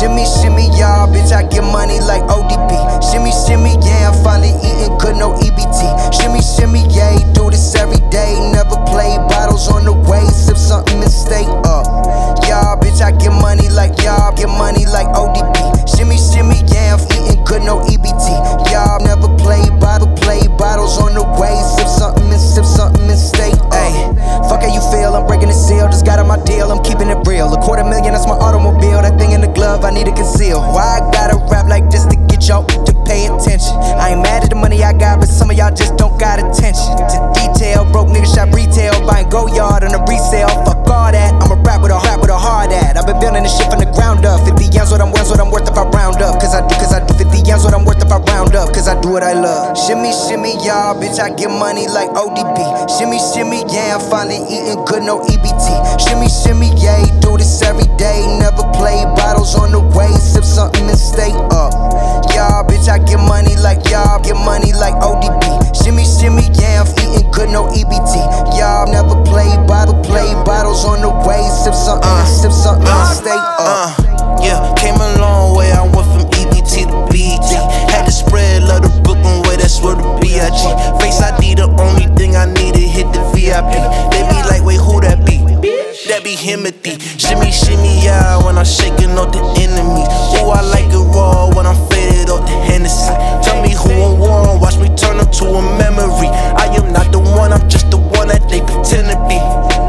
Shimmy, shimmy, y'all, bitch, I get money like ODB. Shimmy, shimmy, yeah, I'm finally eating good, no EBT. Shimmy, shimmy, yeah, do this every day. Never play bottles on the way, sip something and stay up. Y'all, bitch, I get money like y'all, get money like ODB. Shimmy, shimmy, yeah, I'm eating good, no EBT. Y'all never play bottles on the way, sip something and stay up. Ay, fuck how you feel, I'm breaking the seal, just got on my deal, I'm keeping it real. $250,000, that's my automobile, that thing in the glove, I need to conceal. Why I gotta rap like this to get y'all to pay attention? I ain't mad at the money I got, but some of y'all just don't got attention to detail. Broke niggas shop retail, buying go yard on a resale. Fuck all that, I'm a rap with a hard at. I've been building this shit from the ground up. 50 yams what I'm worth if I round up. Cause I do 50 yams what I'm worth if I round up. Cause I do what I love. Shimmy, shimmy, y'all, bitch, I get money like ODB. Shimmy, shimmy, yeah, I'm finally eating good, no EBT. Shimmy, shimmy, yeah, do this every day. Never play bottles on the way, sip something and stay up. Y'all, bitch, I get money like y'all, get money like ODB. Shimmy, shimmy, yeah, I'm eating good, no EBT. Y'all never play bottles on the way, sip something and stay up. Yeah, came a long way, I went from EBT to BET. Had to spread love the Brooklyn way, that's where the B.I.G. Face ID, the only thing I need to hit the VIP. They be like, wait, who that be? That be Himothy. Shimmy, shimmy, yeah, when I'm shaking off the enemy. Ooh, I like it raw when I'm faded off the Hennessy. Tell me who I want, watch me turn up to a memory. I am not the one, I'm just the one that they pretend to be.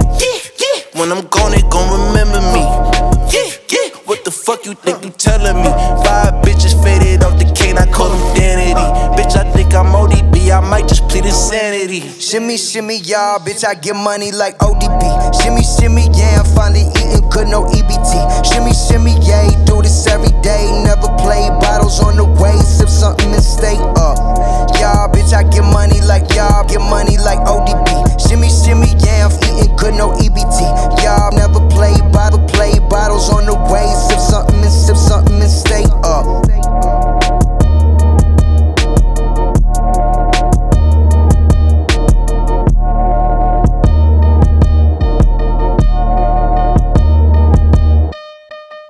When I'm gone, they gon' remember me. What the fuck you think you telling me? 5 bitches faded off the cane, I call them Danity. Bitch, I think I'm ODB, I might just plead insanity. Shimmy, shimmy, y'all, bitch, I get money like ODB. Shimmy, shimmy, yeah, I'm finally eating good, no EBT. Shimmy, shimmy, yeah, do this every day. Never play